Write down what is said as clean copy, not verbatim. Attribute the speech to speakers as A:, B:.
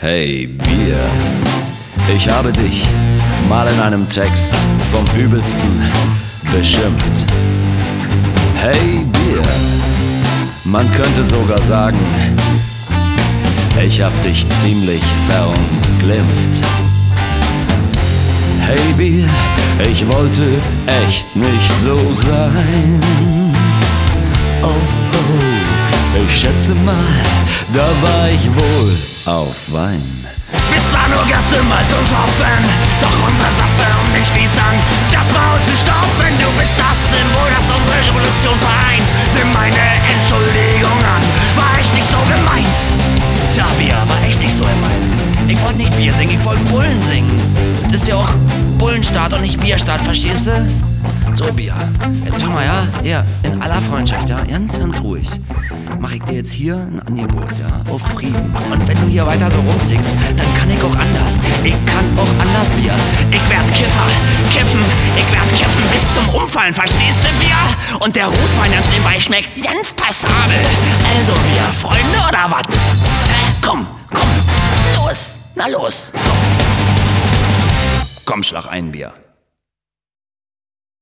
A: Hey Bier, ich habe dich mal in einem Text vom Übelsten beschimpft. Hey Bier, man könnte sogar sagen, ich hab dich ziemlich verunglimpft. Hey Bier, ich wollte echt nicht so sein. Oh, oh, ich schätze mal, da war ich wohl auf Wein.
B: Wir waren nur Gast im Malz und Hopfen, doch unsere Waffe und den Spießang, das Maul zu stopfen. Du bist das Symbol, das unsere Revolution vereint. Nimm meine Entschuldigung an, war echt nicht so gemeint.
C: Tja, Bier, war echt nicht so gemeint. Ich wollte nicht Bier singen, ich wollte Bullen singen. Das ist ja auch Bullenstaat und nicht Bierstaat, verstehst du? So, Bier, jetzt hör mal, ja, hier, in aller Freundschaft, ja, ganz ruhig. Mach ich dir jetzt hier ein Angebot, ja, auf Frieden. Und wenn du hier weiter so rumsingst, dann kann ich auch anders. Ich kann auch anders, Bier.
B: Ich werd Kiffer, kiffen, ich werd kiffen bis zum Umfallen, verstehst du, Bier? Und der Rotwein ganz nebenbei schmeckt ganz passabel. Also, Bier, Freunde oder wat? Komm, los, na los.
A: Komm, schlag ein, Bier.